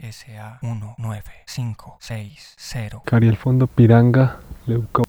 SA1950. Cari al fondo Piranga, Leuca.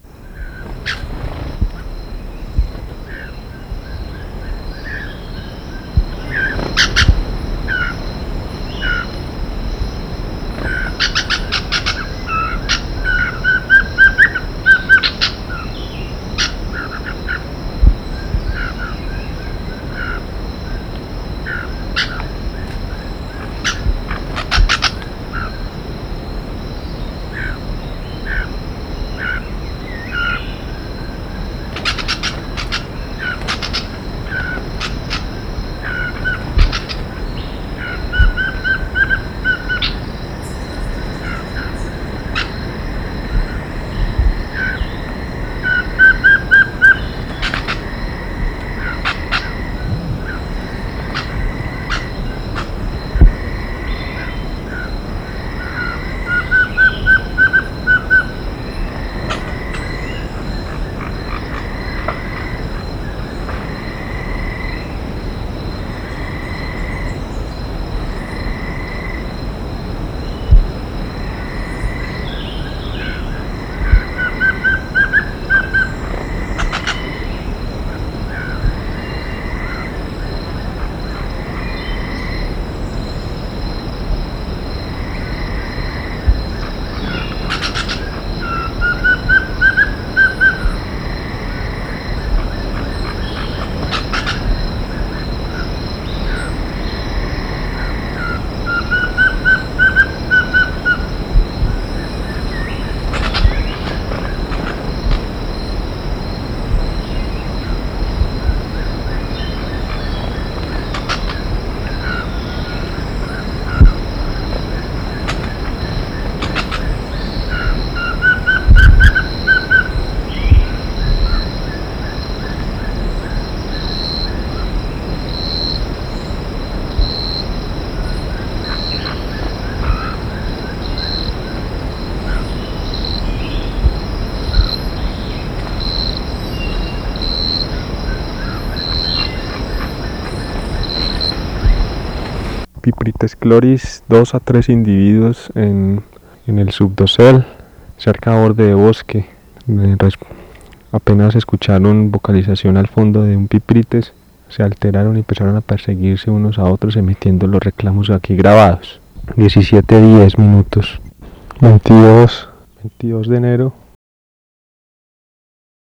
Piprites chloris, 2 a 3 individuos en el subdosel, cerca a borde de bosque. Apenas escucharon vocalización al fondo de un piprites, se alteraron y empezaron a perseguirse unos a otros, emitiendo los reclamos aquí grabados. 17:10 minutos, 22 de enero